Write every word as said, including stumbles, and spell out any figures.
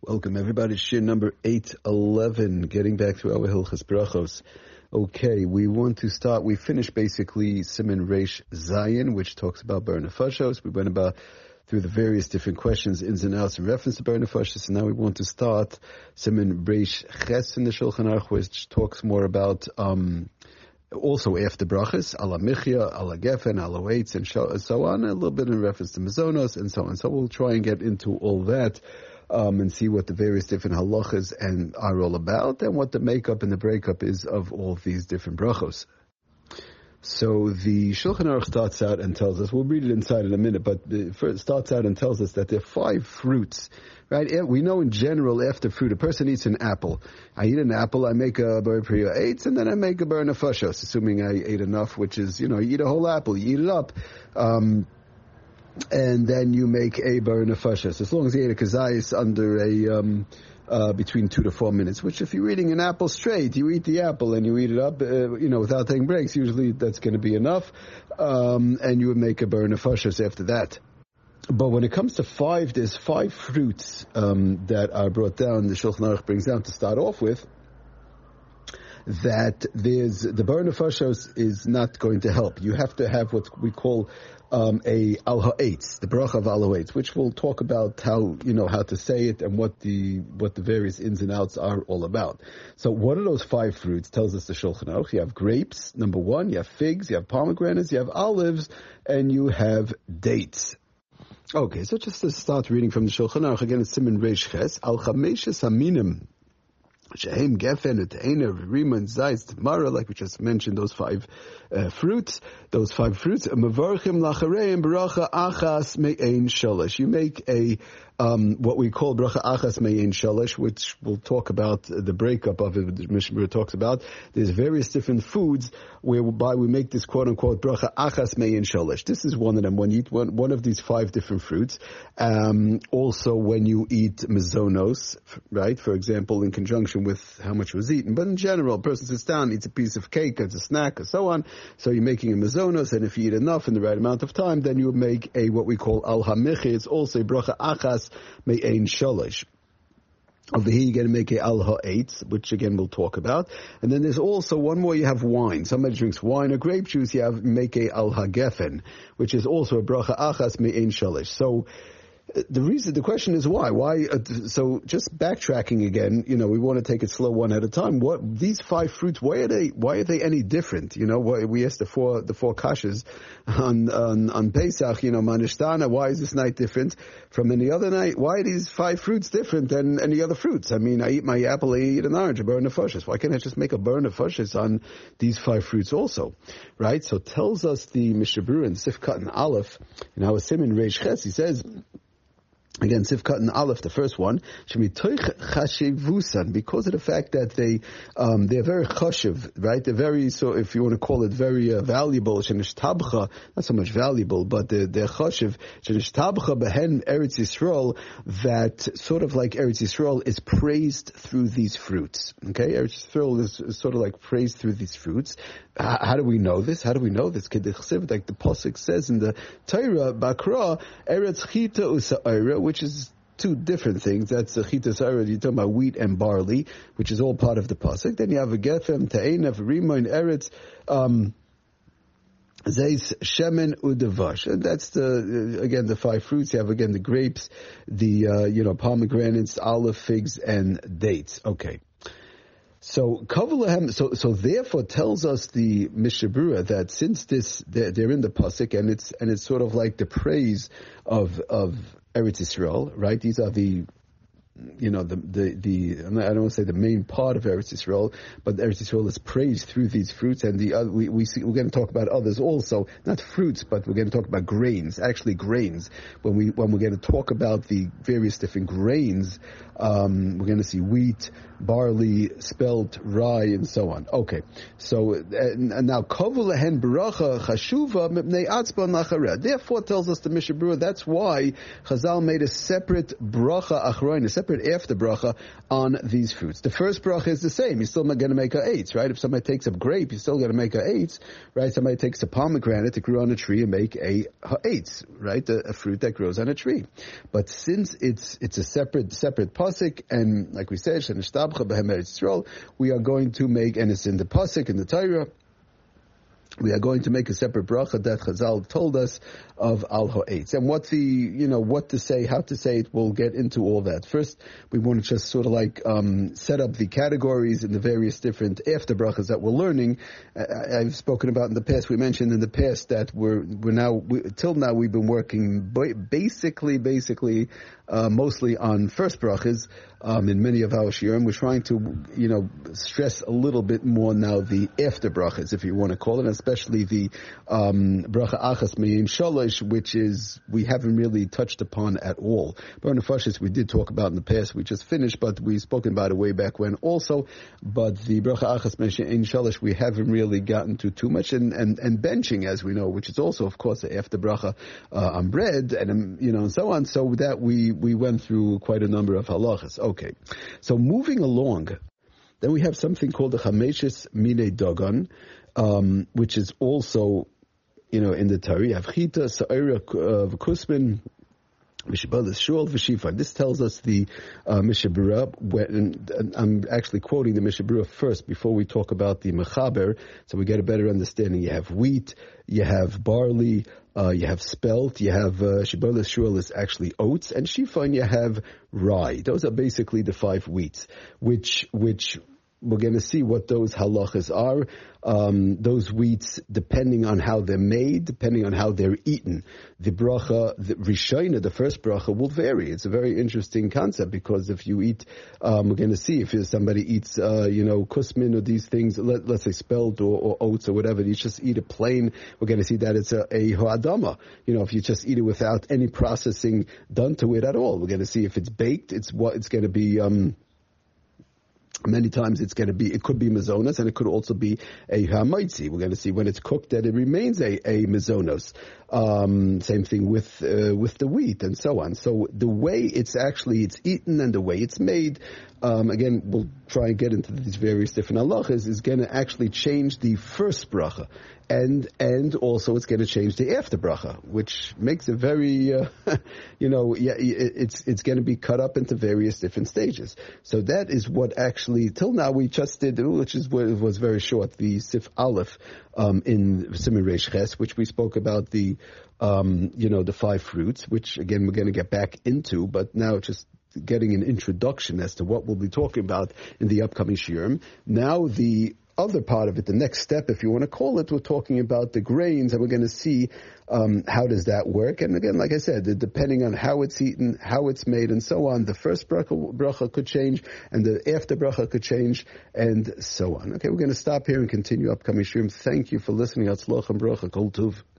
Welcome everybody, Shir number eight eleven, getting back to our Hilchas Brachos. Okay, we want to start, we finished basically Siman Reish Zayin, which talks about Bar Nefashos. We went about through the various different questions, ins and outs in reference to Bar Nefashos, and now we want to start Siman Reish Ches in the Shulchan Aruch, which talks more about um, also after brachas, ala michya, ala gefen, ala weights, and so on, a little bit in reference to mazonos, and so on. So we'll try and get into all that. Um, and see what the various different halachas and are all about, and what the makeup and the breakup is of all these different brachos. So the Shulchan Aruch starts out and tells us, we'll read it inside in a minute, but it first starts out and tells us that there are five fruits, right? We know in general after fruit, a person eats an apple. I eat an apple, I make a bar priya eitz, and then I make a bar nefashos, assuming I ate enough, which is, you know, you eat a whole apple, you eat it up. Um, And then you make a bar nefashos, as long as you ate a kazayis under a um, uh, between two to four minutes. Which, if you're eating an apple straight, you eat the apple and you eat it up, uh, you know, without taking breaks. Usually, that's going to be enough, um, and you would make a bar nefashos after that. But when it comes to five, there's five fruits um, that are brought down. The Shulchan Aruch brings down to start off with. That there's the bar nefashos is not going to help. You have to have what we call um, a al ha'etz, the bracha of al ha'etz, which we'll talk about how you know how to say it and what the what the various ins and outs are all about. So, what are those five fruits? Tells us the Shulchan Aruch. You have grapes, number one. You have figs. You have pomegranates. You have olives, and you have dates. Okay, so just to start reading from the Shulchan Aruch again, it's Siman Reish Ches al chameshes haminim. Shehem gefen uteina rima and zayis tamara, like we just mentioned, those five uh, fruits, those five fruits. Mavarchim lachareim baracha achas me'ein shalish. You make a um, what we call bracha achas me'ein shalish, which we'll talk about uh, the breakup of it. The Mishnah talks about. There's various different foods whereby we make this quote unquote bracha achas me'ein shalish. This is one of them. When you eat one, one of these five different fruits. Um, also, when you eat mazonos, right? For example, in conjunction with how much was eaten. But in general, a person sits down, eats a piece of cake, it's a snack, and so on. So you're making a mazonos, and if you eat enough in the right amount of time, then you make a, what we call al hamichi. It's also a bracha achas me'ein shalish. Over here you're going to make a al ha'etz, which again we'll talk about. And then there's also one more, you have wine. Somebody drinks wine or grape juice, you have make a al hagefen, which is also a bracha achas me'ein shalish. So, the reason, the question is why? Why? Uh, so just backtracking again, you know, we want to take it slow one at a time. What these five fruits? Why are they? Why are they any different? You know, why, we asked the four the four kashas on on, on Pesach. You know, Manishtana. Why is this night different from any other night? Why are these five fruits different than any other fruits? I mean, I eat my apple, I eat an orange, a bar nefashos. Why can't I just make a bar nefashos on these five fruits also? Right? So tells us the Mishnah Berurah in Sifkat and Aleph in our Siman Reish Ches. He says. Again, Sifkat and Aleph, the first one, because of the fact that they, um, they're very chashiv, right? They're very, so if you want to call it very uh, valuable, not so much valuable, but they're, they're chashiv, behen Eretz Yisrael, that sort of like Eretz Yisrael is praised through these fruits. Okay? Eretz Yisrael is, is sort of like praised through these fruits. How, how do we know this? How do we know this? Like the Pasuk says in the Torah, Bakra, Eretz Chita Usa'ira, which is two different things. That's a Chita Usa'ira, you're talking about wheat and barley, which is all part of the Pasuk. Then you have a Gethem, Ta'enav, Rima, and Eretz, um, Zeis, Shemen, Udavash. And that's the, again, the five fruits. You have, again, the grapes, the, uh, you know, pomegranates, olive, figs, and dates. Okay. So, so, so therefore tells us the Mishnah Berurah that since this, they're, they're in the Pasuk, and it's, and it's sort of like the praise of, of Eretz Yisrael, right? These are the, you know, the, the, the, I don't want to say the main part of Eretz Yisrael, but Eretz Yisrael is praised through these fruits, and the other, we, we see, we're going to talk about others also, not fruits, but we're going to talk about grains, actually grains. When we, when we're going to talk about the various different grains, um, we're going to see wheat, barley, spelt, rye, and so on. Okay, so and, and now kovu lehen baracha chashuva mipnei atzba nachareh. Therefore, tells us the Mishnah Berurah, that's why Chazal made a separate bracha achroin, a separate after bracha on these fruits. The first bracha is the same. You're still going to make a eitz, right? If somebody takes a grape, you're still going to make a eitz, right? Somebody takes a pomegranate that grew on a tree and make a eitz, right? A, a fruit that grows on a tree. But since it's it's a separate separate pasuk, and like we said, Shenishtabcha b'hem Eretz Yisrael, we are going to make, and it's in the pasuk in the Torah, we are going to make a separate bracha that Chazal told us of al ha'etz. And what the, you know, what to say, how to say it, we'll get into all that. First, we want to just sort of like um, set up the categories and the various different after brachas that we're learning. I, I've spoken about in the past, we mentioned in the past that we're, we're now, we, till now we've been working basically, basically, uh, mostly on first brachas. Um, in many of our shiurim, we're trying to, you know, stress a little bit more now the after brachas, if you want to call it, especially the um, bracha achas me'im shalosh, which is we haven't really touched upon at all. Bar Nefashis we did talk about in the past. We just finished, but we've spoken about it way back when also. But the bracha achas me'im shalosh we haven't really gotten to too much, and, and and benching, as we know, which is also of course the after bracha uh, on bread, and um, you know, and so on. So that we we went through quite a number of halachas. Okay, so moving along, then we have something called the Chameshes Minei Dagan, um, which is also, you know, in the Torah. You have Chita, Sa'ira, V'Kusmin, Mishabalas Shul, V'Shifar. This tells us the uh, Mishabura, and, and I'm actually quoting the Mishabura first before we talk about the Mechaber, so we get a better understanding. You have wheat, you have barley, Uh, you have spelt, you have uh, Shibolas Shul is actually oats, and Shifan you have rye. Those are basically the five wheats, which which we're going to see what those halachas are. Um, those wheats, depending on how they're made, depending on how they're eaten, the bracha, the rishayna, the first bracha, will vary. It's a very interesting concept because if you eat, um, we're going to see if somebody eats, uh, you know, kusmin or these things, let, let's say spelt or, or oats or whatever, you just eat it plain. We're going to see that it's a, a ho'adama. You know, if you just eat it without any processing done to it at all, we're going to see if it's baked, it's what it's going to be. Um, Many times it's going to be, it could be mazonos, and it could also be a hamaitzi. We're going to see when it's cooked that it remains a, a mazonos. Um, same thing with uh, with the wheat and so on. So the way it's actually it's eaten and the way it's made, um, again we'll try and get into these various different halachas, is going to actually change the first bracha, and and also it's going to change the after bracha, which makes it very, uh, you know, yeah, it's it's going to be cut up into various different stages. So that is what actually till now we just did, which is what was very short, the Sif Aleph um, in Siman Reish Ches, which we spoke about the. Um, you know, the five fruits, which again we're going to get back into, but now just getting an introduction as to what we'll be talking about in the upcoming shiurim. Now the other part of it, the next step, if you want to call it, we're talking about the grains, and we're going to see um, how does that work. And again, like I said, depending on how it's eaten, how it's made, and so on, the first bracha, bracha could change, and the after bracha could change, and so on. Okay, we're going to stop here and continue upcoming shiurim. Thank you for listening. Atzloch and bracha. Kol tuv.